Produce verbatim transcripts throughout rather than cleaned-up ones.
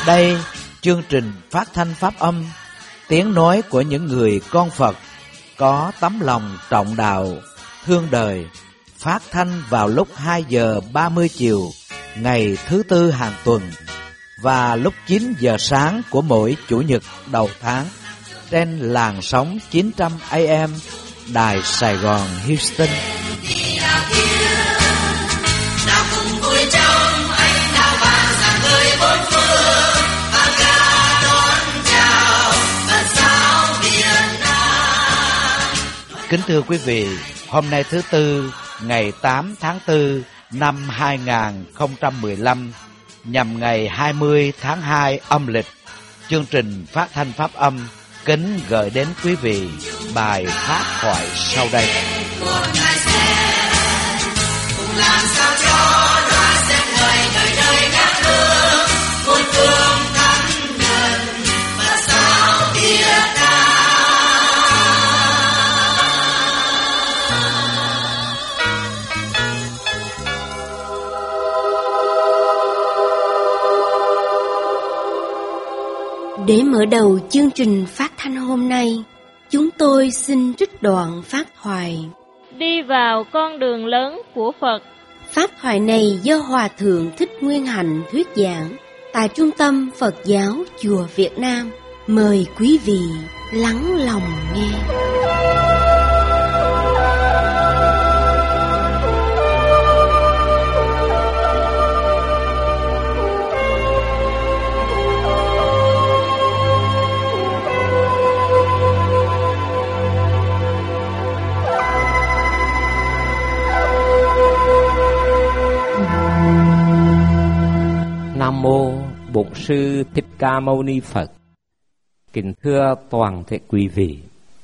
Đây, chương trình phát thanh pháp âm, tiếng nói của những người con Phật có tấm lòng trọng đạo, thương đời, phát thanh vào lúc hai giờ ba mươi chiều ngày thứ tư hàng tuần và lúc chín giờ sáng của mỗi chủ nhật đầu tháng trên làn sóng chín trăm A M Đài Sài Gòn Houston. Kính thưa quý vị, hôm nay thứ Tư, ngày tám tháng tư năm hai nghìn không trăm mười lăm, nhằm ngày hai mươi tháng hai âm lịch, chương trình phát thanh pháp âm kính gửi đến quý vị bài pháp thoại sau đây. Để mở đầu chương trình phát thanh hôm nay, chúng tôi xin trích đoạn pháp thoại Đi vào con đường lớn của Phật. Pháp thoại này do Hòa Thượng Thích Nguyên Hạnh thuyết giảng tại Trung tâm Phật giáo Chùa Việt Nam. Mời quý vị lắng lòng nghe. Nam mô Bổn Sư Thích Ca Mâu Ni Phật. Kính thưa toàn thể quý vị,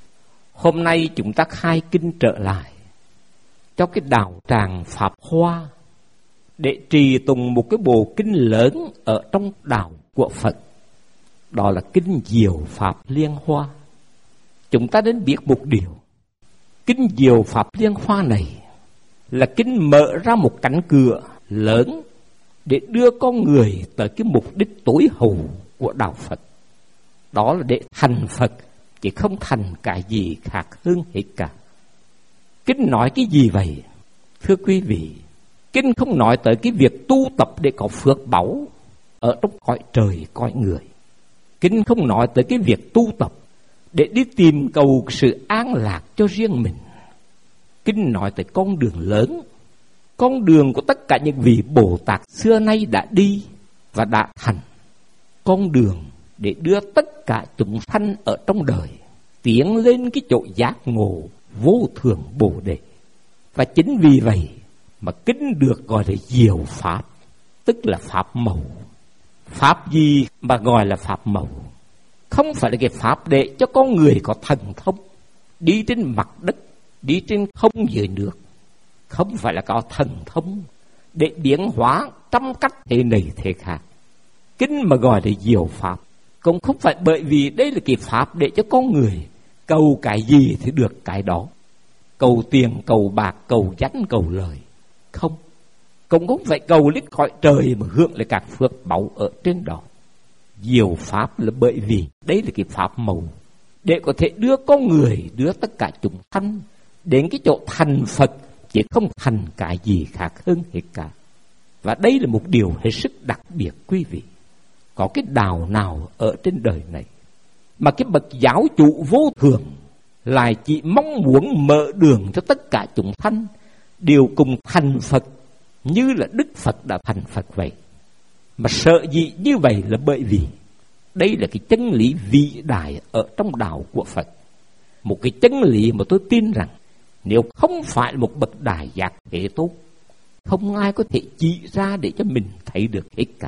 hôm nay chúng ta khai kinh trở lại cho cái đạo tràng Pháp Hoa để trì tùng một cái bộ kinh lớn ở trong đạo của Phật. Đó là kinh Diệu Pháp Liên Hoa. Chúng ta đến biết một điều, kinh Diệu Pháp Liên Hoa này là kinh mở ra một cánh cửa lớn để đưa con người tới cái mục đích tối hậu của đạo Phật. Đó là để thành Phật, chứ không thành cái gì khác hơn hết cả. Kinh nói cái gì vậy? Thưa quý vị, kinh không nói tới cái việc tu tập để có phước báu ở trong cõi trời, cõi người. Kinh không nói tới cái việc tu tập để đi tìm cầu sự an lạc cho riêng mình. Kinh nói tới con đường lớn, con đường của tất cả những vị Bồ Tát xưa nay đã đi và đã thành. Con đường để đưa tất cả chúng sanh ở trong đời tiến lên cái chỗ giác ngộ vô thượng Bồ Đề. Và chính vì vậy mà kinh được gọi là Diệu Pháp, tức là Pháp màu. Pháp gì mà gọi là Pháp màu? Không phải là cái Pháp để cho con người có thần thông, đi trên mặt đất, đi trên không dưới nước. Không phải là có thần thông để biến hóa trăm cách thế này thế khác. Kinh mà gọi là Diệu Pháp cũng không phải bởi vì đây là cái Pháp để cho con người cầu cái gì thì được cái đó. Cầu tiền, cầu bạc, cầu danh, cầu lời. Không. Cũng không phải cầu lít khỏi trời mà hưởng lại các phước báu ở trên đó. Diệu Pháp là bởi vì đây là cái Pháp màu để có thể đưa con người, đưa tất cả chúng sanh đến cái chỗ thành Phật, chứ không thành cái gì khác hơn hết cả. Và đây là một điều hết sức đặc biệt quý vị. Có cái đạo nào ở trên đời này mà cái bậc giáo chủ vô thượng lại chỉ mong muốn mở đường cho tất cả chúng sanh đều cùng thành Phật như là Đức Phật đã thành Phật vậy. Mà sợ gì như vậy là bởi vì đây là cái chân lý vĩ đại ở trong đạo của Phật. Một cái chân lý mà tôi tin rằng nếu không phải một bậc đại giác thế tốt, không ai có thể chỉ ra để cho mình thấy được hết cả.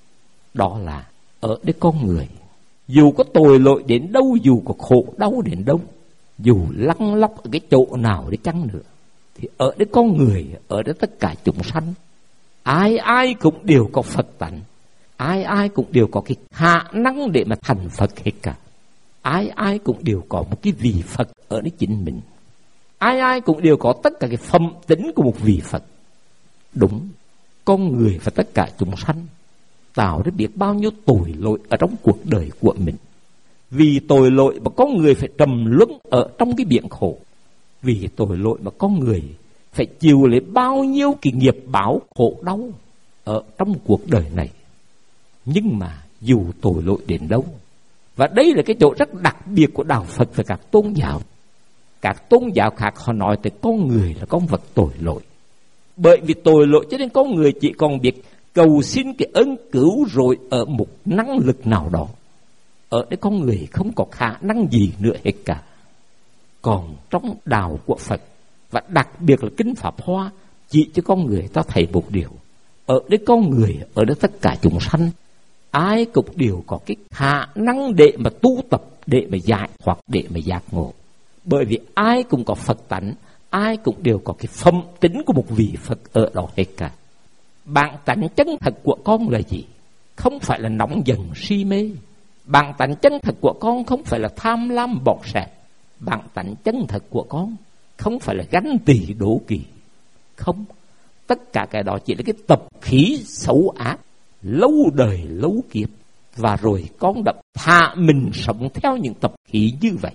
Đó là ở đây con người, dù có tội lỗi đến đâu, dù có khổ đau đến đâu, dù lăn lóc ở cái chỗ nào để chăng nữa, thì ở đây con người, ở đây tất cả chúng sanh, ai ai cũng đều có Phật tánh, ai ai cũng đều có cái khả năng để mà thành Phật hết cả. Ai ai cũng đều có một cái vị Phật ở nơi chính mình. Ai ai cũng đều có tất cả cái phẩm tính của một vị Phật. Đúng, con người và tất cả chúng sanh tạo ra biết bao nhiêu tội lỗi ở trong cuộc đời của mình. Vì tội lỗi mà con người phải trầm luân ở trong cái biển khổ. Vì tội lỗi mà con người phải chịu lấy bao nhiêu cái nghiệp báo khổ đau ở trong cuộc đời này. Nhưng mà dù tội lỗi đến đâu, và đây là cái chỗ rất đặc biệt của đạo Phật và các tôn giáo. Các tôn giáo khác họ nói tới con người là con vật tội lỗi. Bởi vì tội lỗi cho nên con người chỉ còn biết cầu xin cái ơn cứu rỗi ở một năng lực nào đó. Ở đây con người không có khả năng gì nữa hết cả. Còn trong đạo của Phật, và đặc biệt là Kinh Pháp Hoa, chỉ cho con người ta thấy một điều. Ở đây con người, ở đây tất cả chúng sanh, ai cũng đều có cái khả năng để mà tu tập, để mà giải thoát, để mà giác ngộ. Bởi vì ai cũng có Phật tánh, ai cũng đều có cái phẩm tính của một vị Phật ở đó hết cả. Bản tánh chân thật của con là gì? Không phải là nóng giận si mê. Bản tánh chân thật của con không phải là tham lam bọt sẹt. Bản tánh chân thật của con không phải là ganh tị đố kỵ. Không, tất cả cái đó chỉ là cái tập khí xấu ác lâu đời lâu kiếp. Và rồi con đã thả mình sống theo những tập khí như vậy.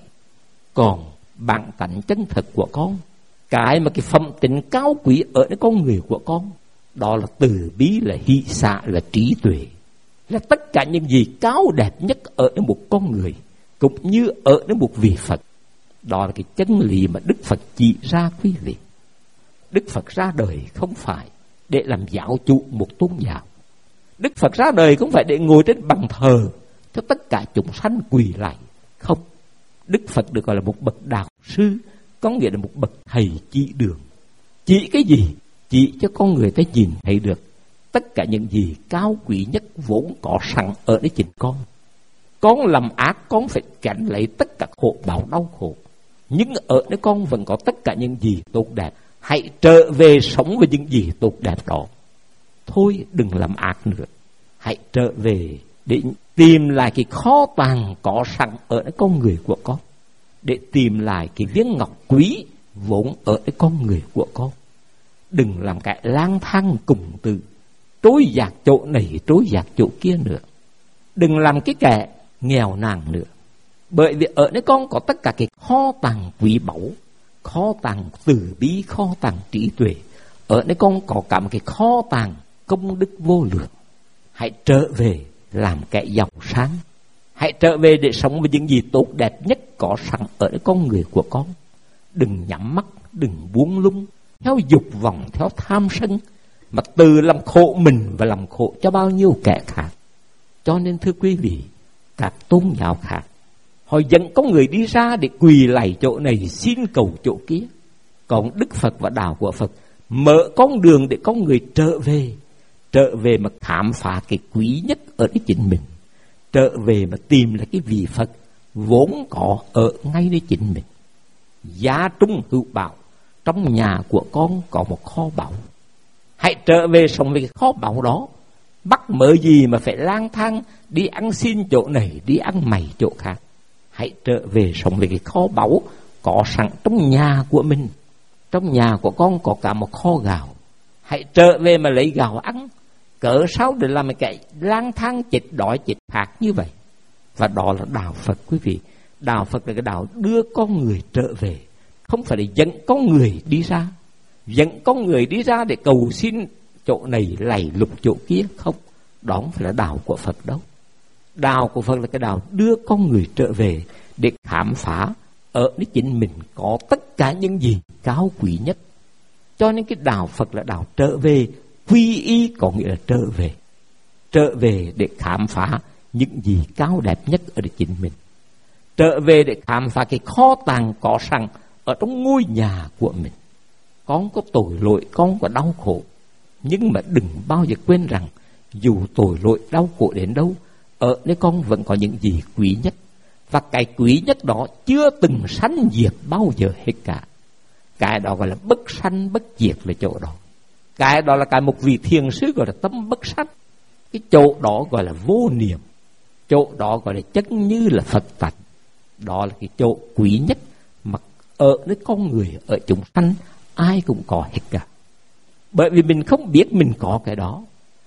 Còn bản tánh chân thật của con, cái mà cái phẩm tính cao quý ở cái con người của con, đó là từ bi, là hy xạ, là trí tuệ, là tất cả những gì cao đẹp nhất ở một con người, cũng như ở một vị Phật. Đó là cái chân lý mà Đức Phật chỉ ra quý vị. Đức Phật ra đời không phải để làm giáo chủ một tôn giáo. Đức Phật ra đời không phải để ngồi trên bàn thờ cho tất cả chúng sanh quỳ lại. Không, Đức Phật được gọi là một bậc đạo sư, có nghĩa là một bậc thầy chỉ đường. Chỉ cái gì? Chỉ cho con người ta nhìn thấy được tất cả những gì cao quý nhất vốn có sẵn ở đấy chính con. Con làm ác, con phải gánh lấy tất cả khổ bạo đau khổ. Nhưng ở đấy con vẫn có tất cả những gì tốt đẹp. Hãy trở về sống với những gì tốt đẹp đó. Thôi đừng làm ác nữa. Hãy trở về để tìm lại cái kho tàng có sẵn ở đấy con người của con. Để tìm lại cái viên ngọc quý vốn ở đấy con người của con. Đừng làm cái lang thang cùng từ, trối dạt chỗ này trối dạt chỗ kia nữa. Đừng làm cái kẻ nghèo nàn nữa. Bởi vì ở đây con có tất cả cái kho tàng quý báu, kho tàng từ bi, kho tàng trí tuệ. Ở đây con có cả một cái kho tàng công đức vô lượng. Hãy trở về làm kẻ giàu sáng. Hãy trở về để sống với những gì tốt đẹp nhất có sẵn ở đây con người của con. Đừng nhắm mắt, đừng buông lung theo dục vọng, theo tham sân, mà từ làm khổ mình và làm khổ cho bao nhiêu kẻ khác. Cho nên thưa quý vị, các tôn giáo khác họ dẫn con người đi ra để quỳ lạy chỗ này, xin cầu chỗ kia. Còn Đức Phật và đạo của Phật mở con đường để con người trở về, trở về mà khám phá cái quý nhất ở cái chính mình, trở về mà tìm lại cái vị Phật vốn có ở ngay nơi chính mình. Gia trung hữu bảo, trong nhà của con có một kho báu. Hãy trở về sống với cái kho báu đó. Bắt mớ gì mà phải lang thang đi ăn xin chỗ này, đi ăn mày chỗ khác. Hãy trở về sống với cái kho báu có sẵn trong nhà của mình. Trong nhà của con có cả một kho gạo. Hãy trở về mà lấy gạo ăn. Cỡ sao để làm cái lang thang chết đói chết khát như vậy. Và đó là đạo Phật quý vị. Đạo Phật là cái đạo đưa con người trở về, không phải là dẫn con người đi ra. Dẫn con người đi ra để cầu xin chỗ này lạy lục chỗ kia. Không, đó không phải là đạo của Phật đâu. Đạo của Phật là cái đạo đưa con người trở về để khám phá ở nơi chính mình có tất cả những gì cao quý nhất. Cho nên cái đạo Phật là đạo trở về, quy y có nghĩa là trở về. Trở về để khám phá những gì cao đẹp nhất ở nơi chính mình. Trở về để khám phá cái kho tàng có sẵn ở trong ngôi nhà của mình. Con có tội lỗi, con có đau khổ, nhưng mà đừng bao giờ quên rằng dù tội lỗi đau khổ đến đâu, ở nơi con vẫn có những gì quý nhất. Và cái quý nhất đó chưa từng sanh diệt bao giờ hết cả. Cái đó gọi là bất sanh bất diệt là chỗ đó. Cái đó là cái một vị thiền sư gọi là tâm bất sanh. Cái chỗ đó gọi là vô niệm. Chỗ đó gọi là chân như là Phật tánh. Đó là cái chỗ quý nhất mà ở nơi con người, ở chúng sanh ai cũng có hết cả. Bởi vì mình không biết mình có cái đó,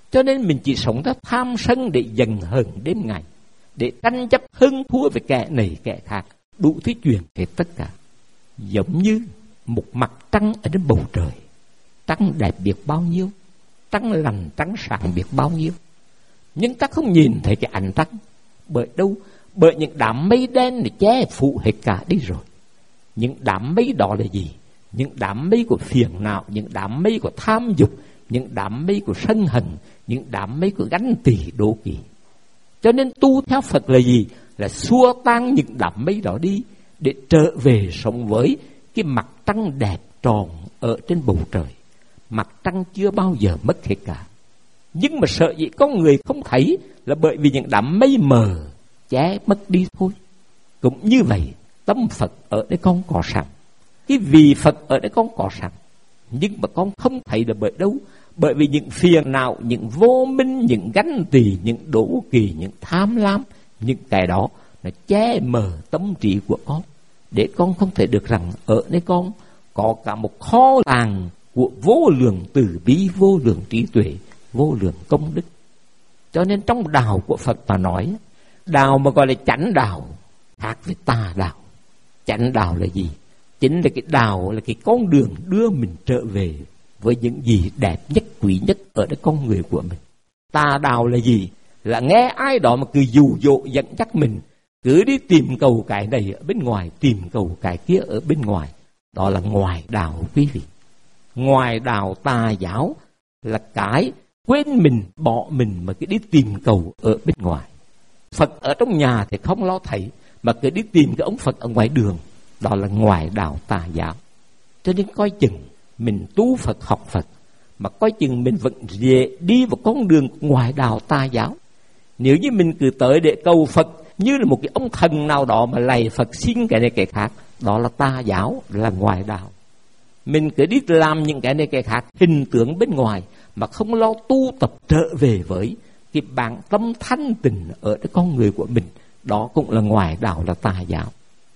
Cho nên mình chỉ sống theo tham sân để giận hờn đêm ngày, để tranh chấp hơn thua với kẻ này kẻ khác, đủ thứ chuyện hết tất cả. Giống như một mặt trăng ở trên bầu trời, trăng đẹp biết bao nhiêu, trăng lành trăng sáng biết bao nhiêu, nhưng ta không nhìn thấy cái ánh trăng. Bởi đâu? Bởi những đám mây đen này che phủ hết cả đi rồi. Những đám mây đó là gì? Những đám mây của phiền não, những đám mây của tham dục, những đám mây của sân hận, những đám mây của ganh tỳ đố kỵ. Cho nên tu theo Phật là gì? Là xua tan những đám mây đó đi, để trở về sống với cái mặt trăng đẹp tròn ở trên bầu trời. Mặt trăng chưa bao giờ mất hết cả. Nhưng mà sợ gì có người không thấy là bởi vì những đám mây mờ che mất đi thôi. Cũng như vậy, tâm Phật ở đây con có sẵn, cái vị Phật ở đây con có sẵn, nhưng mà con không thấy là bởi đâu? Bởi vì những phiền não, những vô minh, những ganh tỳ, những đố kỵ, những tham lam, những cái đó nó che mờ tâm trí của con, để con không thể được rằng ở đây con có cả một kho tàng của vô lượng từ bi, vô lượng trí tuệ, vô lượng công đức. Cho nên trong đạo của Phật mà nói, đạo mà gọi là chánh đạo khác với tà đạo. Chánh đạo là gì? Chính là cái đạo, là cái con đường đưa mình trở về với những gì đẹp nhất, quý nhất ở cái con người của mình. Tà đạo là gì? Là nghe ai đó mà cứ dụ dỗ dẫn dắt mình, cứ đi tìm cầu cái này ở bên ngoài, tìm cầu cái kia ở bên ngoài. Đó là ngoài đạo quý vị. Ngoài đạo tà giáo là cái quên mình, bỏ mình mà cứ đi tìm cầu ở bên ngoài. Phật ở trong nhà thì không lo thấy, mà cứ đi tìm cái ông Phật ở ngoài đường. Đó là ngoài đạo tà giáo. Cho nên coi chừng mình tu Phật, học Phật, mà coi chừng mình vẫn dễ đi vào con đường ngoài đạo tà giáo. Nếu như mình cứ tới để cầu Phật như là một cái ông thần nào đó mà lạy Phật xin cái này cái khác, đó là tà giáo, là ngoài đạo. Mình cứ đi làm những cái này cái khác, hình tượng bên ngoài, mà không lo tu tập trở về với cái bản tâm thanh tịnh ở cái con người của mình, đó cũng là ngoài đạo, là tà giáo.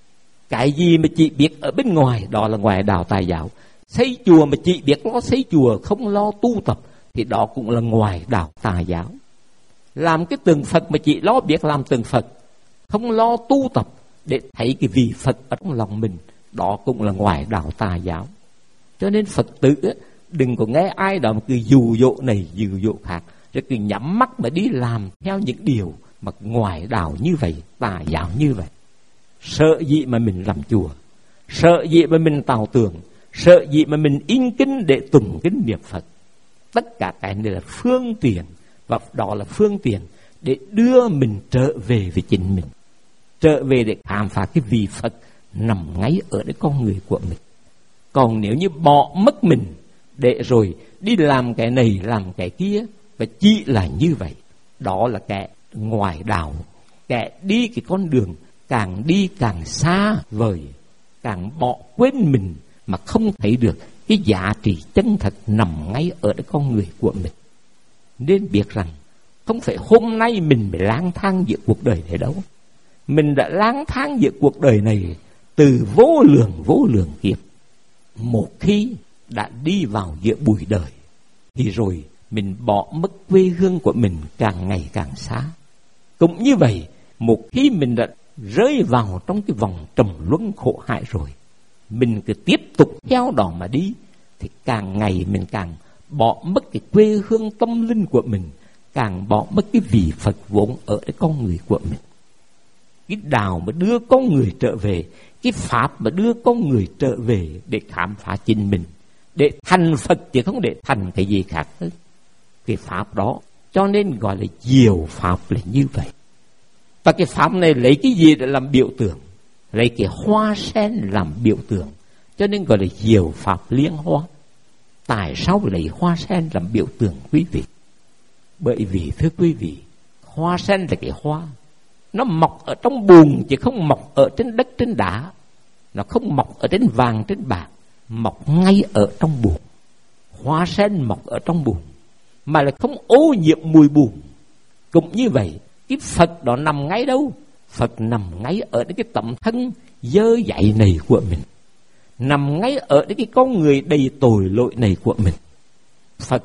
Cái gì mà chỉ biết ở bên ngoài, đó là ngoài đạo tà giáo. Xây chùa mà chỉ biết lo xây chùa, không lo tu tập, thì đó cũng là ngoài đạo tà giáo. Làm cái tượng Phật mà chỉ lo biết làm tượng Phật, không lo tu tập để thấy cái vị Phật ở trong lòng mình, đó cũng là ngoài đạo tà giáo. Cho nên Phật tử đừng có nghe ai đó mà cứ dụ dỗ này dụ dỗ khác, rồi cứ nhắm mắt mà đi làm theo những điều mà ngoài đạo như vậy, tà giáo như vậy. Sợ gì mà mình làm chùa, sợ gì mà mình tào tượng, sợ gì mà mình in kinh để tụng kinh niệm Phật. Tất cả cái này là phương tiện, và đó là phương tiện để đưa mình trở về với chính mình, trở về để khám phá cái vị Phật nằm ngay ở cái con người của mình. Còn nếu như bỏ mất mình để rồi đi làm cái này làm cái kia, và chỉ là như vậy, đó là kẻ ngoài đạo, kẻ đi cái con đường càng đi càng xa vời, càng bỏ quên mình mà không thấy được cái giá trị chân thật nằm ngay ở cái con người của mình. Nên biết rằng không phải hôm nay mình mới lang thang giữa cuộc đời này đâu. Mình đã lang thang giữa cuộc đời này từ vô lượng vô lượng kiếp. Một khi đã đi vào giữa bụi đời thì rồi mình bỏ mất quê hương của mình càng ngày càng xa. Cũng như vậy, một khi mình đã rơi vào trong cái vòng trầm luân khổ hại rồi, mình cứ tiếp tục theo đó mà đi, thì càng ngày mình càng bỏ mất cái quê hương tâm linh của mình, càng bỏ mất cái vị Phật vốn ở cái con người của mình. Cái đạo mà đưa con người trở về, cái pháp mà đưa con người trở về để khám phá chính mình, để thành Phật chứ không để thành cái gì khác hết. Cái pháp đó cho nên gọi là diệu pháp là như vậy. Và cái pháp này lấy cái gì để làm biểu tượng? Lấy cái hoa sen làm biểu tượng, cho nên gọi là diệu pháp liên hoa. Tại sao lấy hoa sen làm biểu tượng quý vị? Bởi vì thưa quý vị, hoa sen là cái hoa, nó mọc ở trong bùn chứ không mọc ở trên đất trên đá. Nó không mọc ở trên vàng trên bạc, mọc ngay ở trong bùn. Hoa sen mọc ở trong bùn mà lại không ô nhiễm mùi bùn. Cũng như vậy, cái Phật đó nằm ngay đâu? Phật nằm ngay ở cái tấm thân dơ dậy này của mình, nằm ngay ở cái con người đầy tội lỗi này của mình. Phật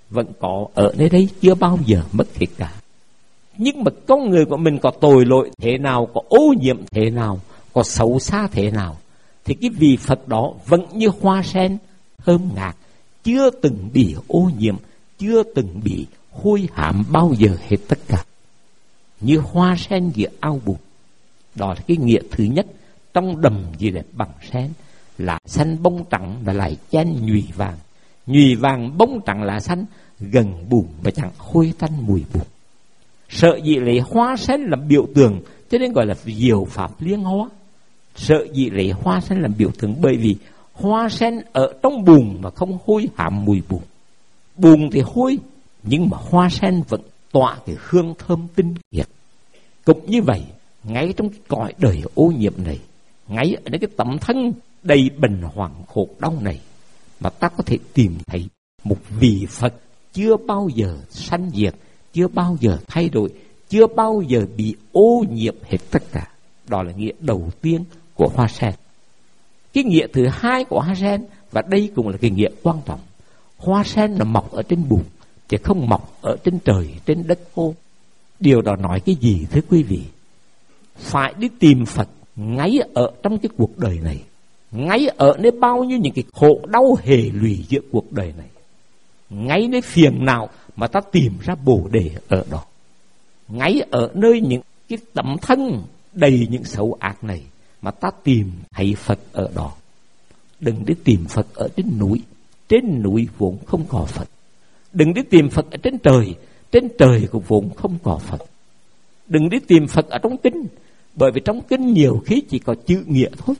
vẫn có ở nơi đây, chưa bao giờ mất hết cả. Nhưng mà con người của mình có tội lỗi thế nào, có ô nhiễm thế nào, có xấu xa thế nào, thì cái vị Phật đó vẫn như hoa sen thơm ngát, chưa từng bị ô nhiễm, chưa từng bị hôi hám bao giờ hết tất cả. Như hoa sen giữa ao bùn. Đó là cái nghĩa thứ nhất. Trong đầm gì đẹp bằng sen, lá xanh bông trắng và lại chen nhụy vàng. Nhụy vàng bông trắng lá xanh, gần bùn và chẳng hôi tanh mùi bùn. Sợ dĩ lấy hoa sen làm biểu tượng, cho nên gọi là diệu pháp liên hoa. Sợ dĩ lấy hoa sen làm biểu tượng, bởi vì hoa sen ở trong bùn mà không hôi hám mùi bùn. Bùn thì hôi, nhưng mà hoa sen vẫn tỏa cái hương thơm tinh khiết. Cũng như vậy, ngay trong cõi đời ô nhiễm này, ngay ở cái tấm thân đầy bệnh hoảng khổ đau này, mà ta có thể tìm thấy một vị Phật chưa bao giờ sanh diệt, chưa bao giờ thay đổi, chưa bao giờ bị ô nhiễm hết tất cả. Đó là nghĩa đầu tiên của hoa sen. Cái nghĩa thứ hai của hoa sen, và đây cũng là cái nghĩa quan trọng, hoa sen là mọc ở trên bùn, chứ không mọc ở trên trời, trên đất khô. Điều đó nói cái gì thưa quý vị? Phải đi tìm Phật ngay ở trong cái cuộc đời này, ngay ở nơi bao nhiêu những cái khổ đau hề lụy giữa cuộc đời này, ngay nơi phiền nào mà ta tìm ra Bồ Đề ở đó, ngay ở nơi những cái tấm thân đầy những xấu ác này mà ta tìm thấy Phật ở đó. Đừng đi tìm Phật ở trên núi, trên núi vốn không có Phật. Đừng đi tìm Phật ở trên trời, trên trời cũng vốn không có Phật. Đừng đi tìm Phật ở trong kinh, bởi vì trong kinh nhiều khi chỉ có chữ nghĩa thôi.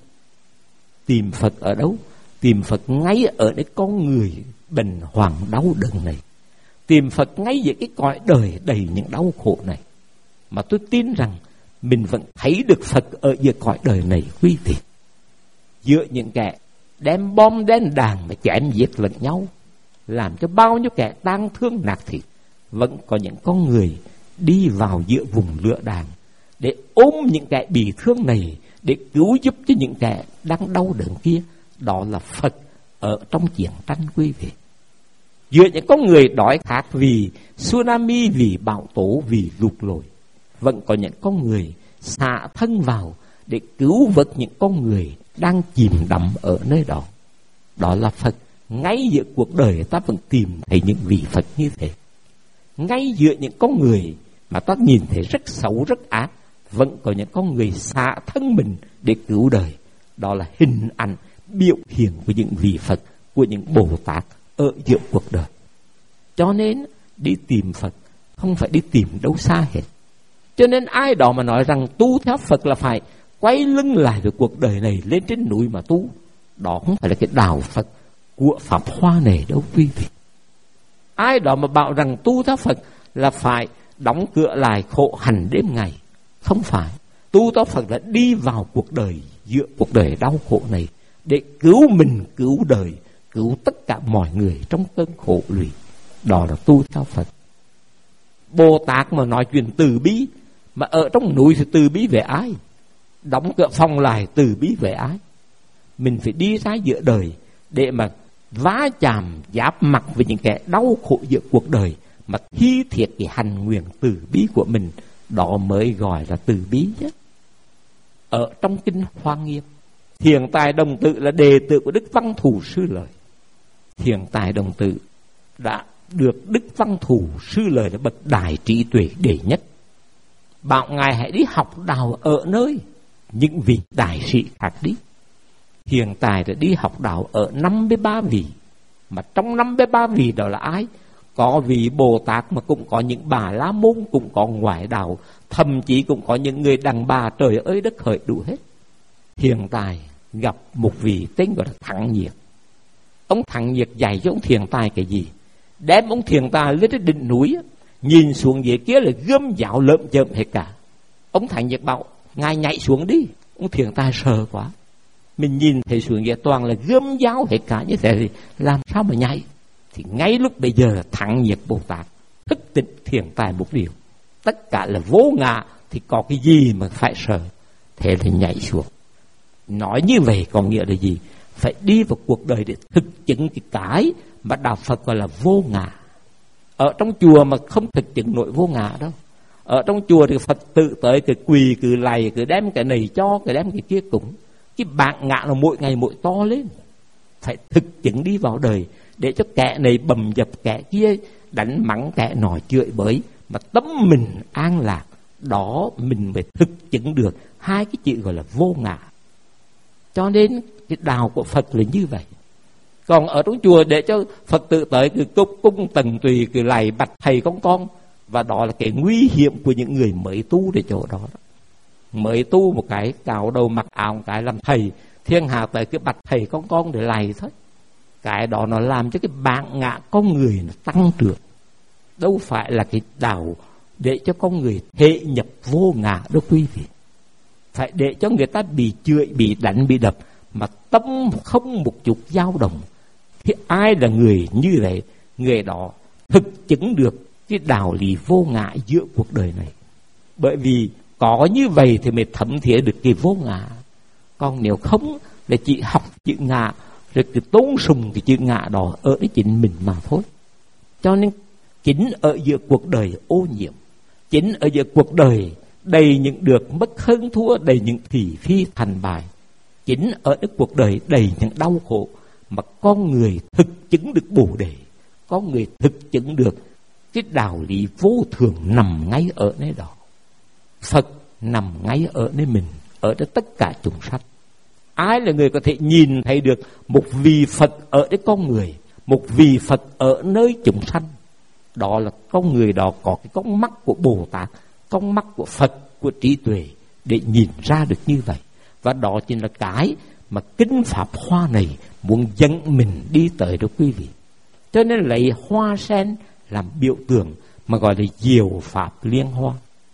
Tìm Phật ở đâu? Tìm Phật ngay ở nơi con người bệnh hoạn đau đớn này. Tìm Phật ngay giữa cái cõi đời đầy những đau khổ này. Mà tôi tin rằng mình vẫn thấy được Phật ở giữa cõi đời này quý vị. Giữa những kẻ đem bom đen đàn mà chém giết lẫn nhau, làm cho bao nhiêu kẻ tang thương nạc thịt, vẫn có những con người đi vào giữa vùng lửa đạn để ôm những kẻ bị thương này, để cứu giúp cho những kẻ đang đau đớn kia. Đó là Phật ở trong chiến tranh quý vị. Giữa những con người đói khát vì tsunami, vì bão tố, vì lụt lội, vẫn có những con người xả thân vào để cứu vớt những con người đang chìm đắm ở nơi đó. Đó là Phật. Ngay giữa cuộc đời ta vẫn tìm thấy những vị Phật như thế. Ngay giữa những con người mà ta nhìn thấy rất xấu, rất ác, vẫn có những con người xả thân mình để cứu đời. Đó là hình ảnh, biểu hiện của những vị Phật, của những Bồ Tát ở giữa cuộc đời. Cho nên đi tìm Phật không phải đi tìm đâu xa hết. Cho nên ai đó mà nói rằng tu theo Phật là phải quay lưng lại với cuộc đời này, lên trên núi mà tu, đó không phải là cái đạo Phật của Pháp Hoa này đâu quý vị. Ai đó mà bảo rằng tu theo Phật là phải đóng cửa lại khổ hành đêm ngày, không phải. Tu theo Phật là đi vào cuộc đời, giữa cuộc đời đau khổ này, để cứu mình, cứu đời, cứu tất cả mọi người trong cơn khổ lụy. Đó là tu theo Phật. Bồ Tát mà nói chuyện từ bi, mà ở trong núi thì từ bi về ai? Đóng cửa phòng lại từ bi về ai? Mình phải đi ra giữa đời để mà vá chạm, giáp mặt với những kẻ đau khổ giữa cuộc đời, mà thi thiệt cái hành nguyện từ bi của mình. Đó mới gọi là từ bi chứ. Ở trong kinh Hoa Nghiêm, Thiền Tài Đồng Tự là đệ tử của Đức Văn Thù Sư Lợi. Thiền Tài Đồng Tự đã được Đức Văn Thù Sư Lợi là bậc đại trí tuệ đệ nhất, bảo ngài hãy đi học đạo ở nơi những vị đại sĩ khác đi. Thiền Tài đã đi học đạo ở năm mươi ba vị, mà trong năm mươi ba vị đó là ai? Có vị Bồ Tát, mà cũng có những bà La Môn, cũng có ngoại đạo, thậm chí cũng có những người đàn bà trời ơi đất hỡi đủ hết. Thiền Tài gặp một vị tên gọi là Thắng Nhiệt. Ông Thắng Nhiệt dạy cho ông Thiền Tài cái gì? Đem ông Thiền Tài lên trên đỉnh núi, nhìn xuống dưới kia là gươm giáo lợm chợm hết cả. Ông Thắng Nhiệt bảo ngài nhảy xuống đi. Ông Thiền Tài sợ quá, mình nhìn thấy xuống dưới toàn là gươm giáo hết cả, như thế thì làm sao mà nhảy? Thì ngay lúc bây giờ Thắng Nhiệt Bồ Tát thức tỉnh Thiền Tài một điều, tất cả là vô ngã, thì có cái gì mà phải sợ? Thế thì nhảy xuống. Nói như vậy có nghĩa là gì? Phải đi vào cuộc đời để thực chứng cái cái mà đạo Phật gọi là vô ngã. Ở trong chùa mà không thực chứng nổi vô ngã đâu. Ở trong chùa thì Phật tự tới cứ quỳ, cứ lạy, cứ đem cái này cho, cứ đem cái kia cúng. Cái bản ngã là mỗi ngày mỗi to lên. Phải thực chứng đi vào đời, để cho kẻ này bầm dập kẻ kia, đánh mắng kẻ nọ chửi bới, mà tâm mình an lạc. Đó mình mới thực chứng được hai cái chữ gọi là vô ngã. Cho nên cái đạo của Phật là như vậy. Còn ở trong chùa để cho Phật tự tới cứ cúc cung tần tùy, cứ lạy bạch thầy con con. Và đó là cái nguy hiểm của những người mới tu để chỗ đó. Mới tu một cái cạo đầu mặc áo một cái làm thầy, thiên hạ tới cứ bạch thầy con con để lạy thôi. Cái đó nó làm cho cái bản ngã con người nó tăng trưởng. Đâu phải là cái đạo để cho con người thể nhập vô ngã đâu quý vị. Phải để cho người ta bị chửi, bị đánh, bị đập mà tâm không một chút dao động. Thì ai là người như vậy, người đó thực chứng được cái đạo lý vô ngã giữa cuộc đời này. Bởi vì có như vậy thì mới thấm thía được cái vô ngã. Còn nếu không là chỉ học chữ ngã rồi cứ tôn sùng cái chữ ngã đó ở đấy chính mình mà thôi. Cho nên chính ở giữa cuộc đời ô nhiễm, chính ở giữa cuộc đời đầy những được mất hơn thua, đầy những thị phi thành bại, chính ở cái cuộc đời đầy những đau khổ mà con người thực chứng được bồ đề, con người thực chứng được cái đạo lý vô thường nằm ngay ở nơi đó. Phật nằm ngay ở nơi mình, ở nơi tất cả chúng sanh. Ai là người có thể nhìn thấy được một vị Phật ở nơi con người, một vị Phật ở nơi chúng sanh? Đó là con người đó có cái con mắt của Bồ Tát, con mắt của Phật, của trí tuệ để nhìn ra được như vậy. Và đó chính là cái mà kinh Pháp Hoa này muốn dẫn mình đi tới đó quý vị. Cho nên lấy hoa sen làm biểu tượng mà gọi là diệu Pháp liên hoa.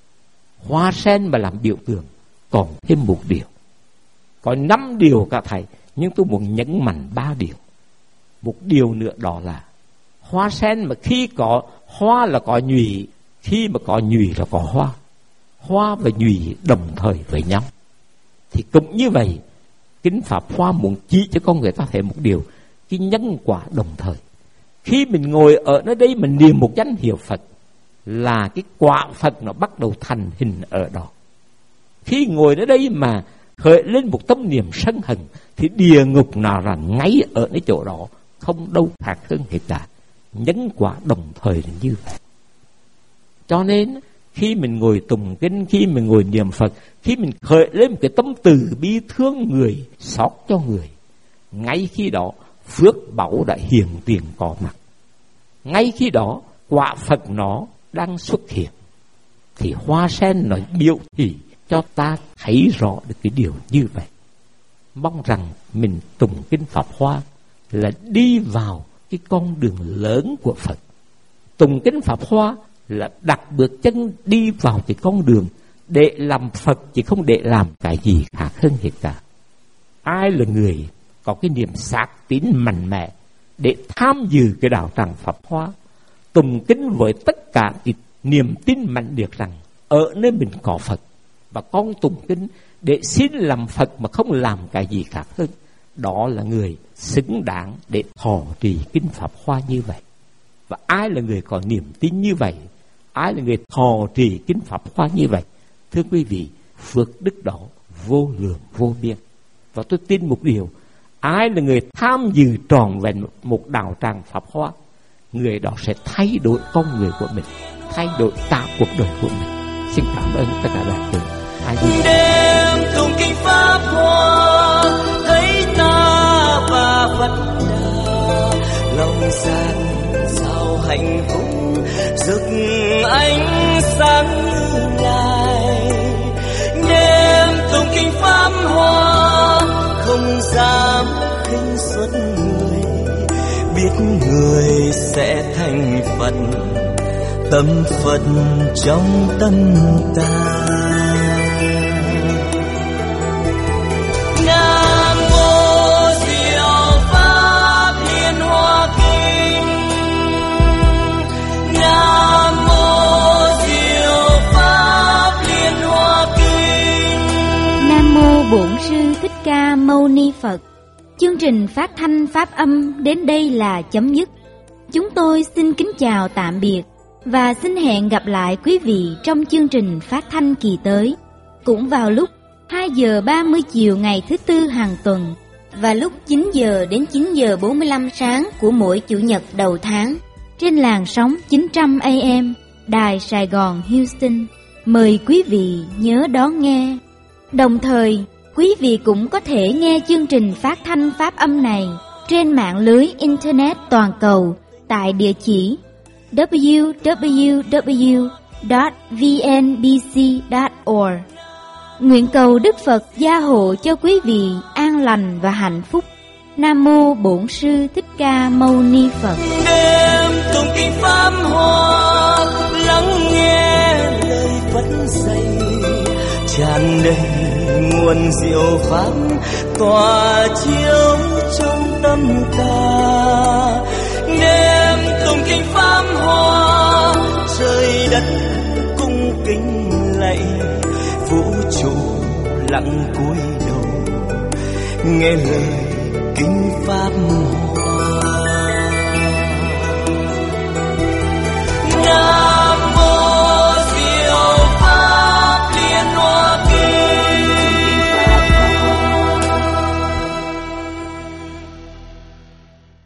Hoa sen mà làm biểu tượng còn thêm một điều. Có năm điều cả thầy, nhưng tôi muốn nhấn mạnh ba điều. Một điều nữa đó là hoa sen mà khi có hoa là có nhụy, khi mà có nhụy là có hoa. Hoa và nhụy đồng thời với nhau. Thì cũng như vậy, kinh Pháp Hoa muốn chỉ cho con người ta thấy một điều, cái nhân quả đồng thời. Khi mình ngồi ở nơi đây mình niệm một danh hiệu Phật, là cái quả Phật nó bắt đầu thành hình ở đó. Khi ngồi ở đây mà khởi lên một tâm niệm sân hận, thì địa ngục nào là ngay ở nơi chỗ đó, không đâu khác hơn hết cả. Nhân quả đồng thời là như vậy. Cho nên khi mình ngồi tụng kinh, khi mình ngồi niệm Phật, khi mình khởi lên một cái tâm từ bi thương người, xót cho người, ngay khi đó phước báu đã hiện tiền có mặt. Ngay khi đó quả Phật nó đang xuất hiện. Thì hoa sen nó biểu thị cho ta thấy rõ được cái điều như vậy. Mong rằng mình tụng kinh Pháp Hoa là đi vào cái con đường lớn của Phật. Tụng kinh Pháp Hoa là đặt bước chân đi vào cái con đường để làm Phật, chứ không để làm cái gì khác hơn hết cả. Ai là người có cái niềm xác tín mạnh mẽ để tham dự cái đạo tràng Pháp Hoa, tụng kinh với tất cả cái niềm tin mạnh được rằng ở nơi mình có Phật, và con tụng kinh để xin làm Phật mà không làm cái gì khác hơn, đó là người xứng đáng để thọ trì kinh Pháp Hoa như vậy. Và ai là người có niềm tin như vậy, ai là người thọ trì kinh Pháp Hoa như vậy, thưa quý vị, phước đức đó vô lượng vô biên. Và tôi tin một điều, ai là người tham dự trọn vẹn một đạo tràng Pháp Hoa, người đó sẽ thay đổi con người của mình, thay đổi cả cuộc đời của mình. Xin cảm ơn tất cả đại chúng. Đêm tụng kinh Pháp Hoa, thấy ta và Phật đà, lòng gian sao hạnh phúc rực ánh sáng như ngài. Đêm tụng kinh Pháp Hoa, không dám khinh suất người, biết người sẽ thành Phật, tâm Phật trong tâm ta. Nam mô Diệu Pháp Liên Hoa Kinh. Nam mô Diệu Pháp Liên Hoa Kinh. Nam mô Bổn Sư Thích Ca Mâu Ni Phật. Chương trình phát thanh pháp âm đến đây là chấm dứt. Chúng tôi xin kính chào tạm biệt và xin hẹn gặp lại quý vị trong chương trình phát thanh kỳ tới, cũng vào lúc hai giờ ba mươi chiều ngày thứ Tư hàng tuần và lúc chín giờ đến chín giờ bốn mươi lăm sáng của mỗi Chủ nhật đầu tháng trên làn sóng chín trăm A M Đài Sài Gòn Houston. Mời quý vị nhớ đón nghe. Đồng thời, quý vị cũng có thể nghe chương trình phát thanh pháp âm này trên mạng lưới Internet toàn cầu tại địa chỉ w w w chấm v n b c chấm org. Nguyện cầu Đức Phật gia hộ cho quý vị an lành và hạnh phúc. Nam mô Bổn Sư Thích Ca Mâu Ni Phật. Đêm tụng kinh pháp hoa, lắng nghe lời Phật dạy, tràn đầy nguồn diệu pháp tỏa chiếu trong tâm ta. Đêm tụng kinh pháp hoa, trời đất cung kính lạy, vũ trụ lặng cúi đầu nghe lời kinh pháp hoa.